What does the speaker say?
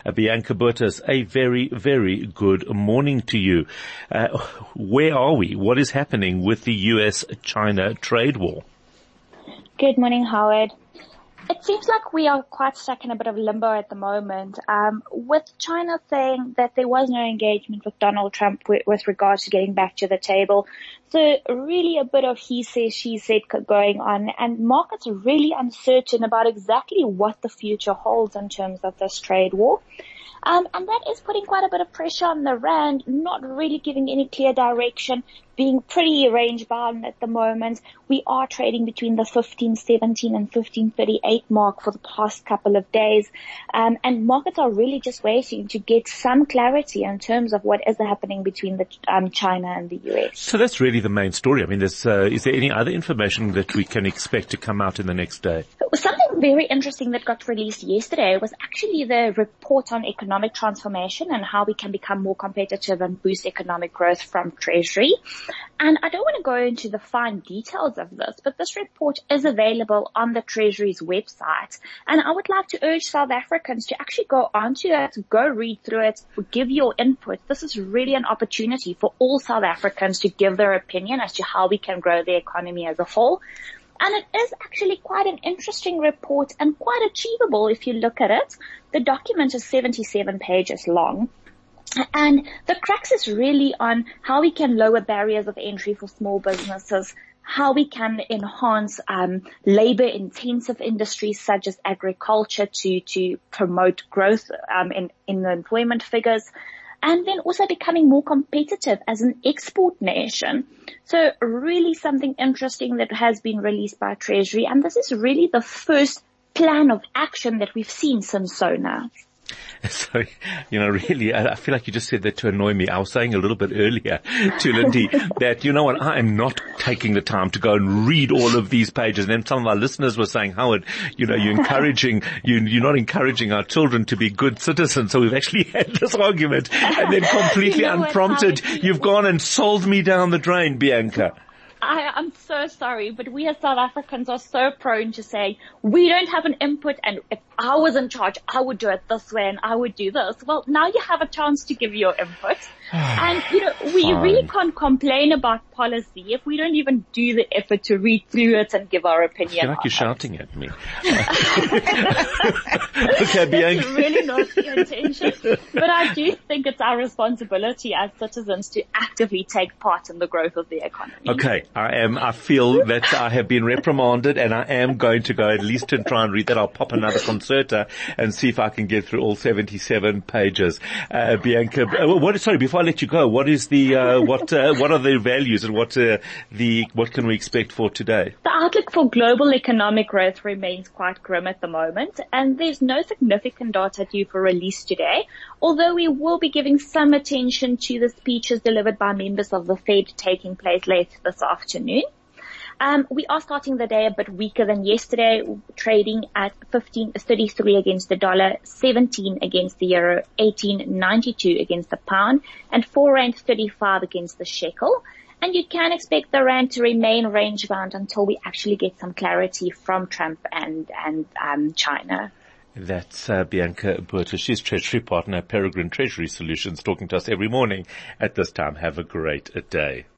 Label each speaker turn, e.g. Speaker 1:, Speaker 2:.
Speaker 1: Bianca Burtis, a very, very good morning to you. Where are we? What is happening with the US-China trade war?
Speaker 2: Good morning, Howard. It seems like we are quite stuck in a bit of limbo at the moment, with China saying that there was no engagement with Donald Trump with regards to getting back to the table. So really a bit of he said, she said going on, and markets are really uncertain about exactly what the future holds in terms of this trade war. And that is putting quite a bit of pressure on the rand, not really giving any clear direction, being pretty range bound at the moment. We are trading between the 15.17 and 15.38 mark for the past couple of days. And markets are really just waiting to get some clarity in terms of what is happening between the China and the US.
Speaker 1: So that's really the main story. I mean, is there any other information that we can expect to come out in the next day?
Speaker 2: Something very interesting that got released yesterday was actually the report on economic transformation and how we can become more competitive and boost economic growth from Treasury. And I don't want to go into the fine details of this, but this report is available on the Treasury's website. And I would like to urge South Africans to actually go onto it, go read through it, give your input. This is really an opportunity for all South Africans to give their opinion as to how we can grow the economy as a whole. And it is actually quite an interesting report and quite achievable if you look at it. The document is 77 pages long. And the crux is really on how we can lower barriers of entry for small businesses, how we can enhance labor-intensive industries such as agriculture to promote growth in the employment figures, and then also becoming more competitive as an export nation. So really something interesting that has been released by Treasury, and this is really the first plan of action that we've seen since SONA.
Speaker 1: So, really, I feel like you just said that to annoy me. I was saying a little bit earlier to Lindy that, you know what, I am not taking the time to go and read all of these pages. And then some of our listeners were saying, Howard, you're not encouraging our children to be good citizens. So we've actually had this argument, and then completely unprompted, you've gone and sold me down the drain, Bianca.
Speaker 2: I'm so sorry, but we as South Africans are so prone to say, we don't have an input, and if I was in charge, I would do it this way and I would do this. Well, now you have a chance to give your input. And, we really can't complain about policy if we don't even do the effort to read through it and give our opinion.
Speaker 1: I feel like you're shouting at me. Okay, Bianca.
Speaker 2: That's really not the intention. But I do think it's our responsibility as citizens to actively take part in the growth of the economy.
Speaker 1: Okay, I feel that I have been reprimanded, and I am going to go at least and try and read that. I'll pop another concerta and see if I can get through all 77 pages. Bianca, before I let you go, what is the, what are the values and what can we expect for today?
Speaker 2: The outlook for global economic growth remains quite grim at the moment, and there's no significant data due for release today, although we will be giving some attention to the speeches delivered by members of the Fed taking place later this afternoon. We are starting the day a bit weaker than yesterday, trading at 15.33 against the dollar, 17 against the euro, 18.92 against the pound, and 4.35 against the shekel. And you can expect the rand to remain range bound until we actually get some clarity from Trump and China.
Speaker 1: That's Bianca Burtis. She's Treasury Partner at Peregrine Treasury Solutions, talking to us every morning at this time. Have a great day.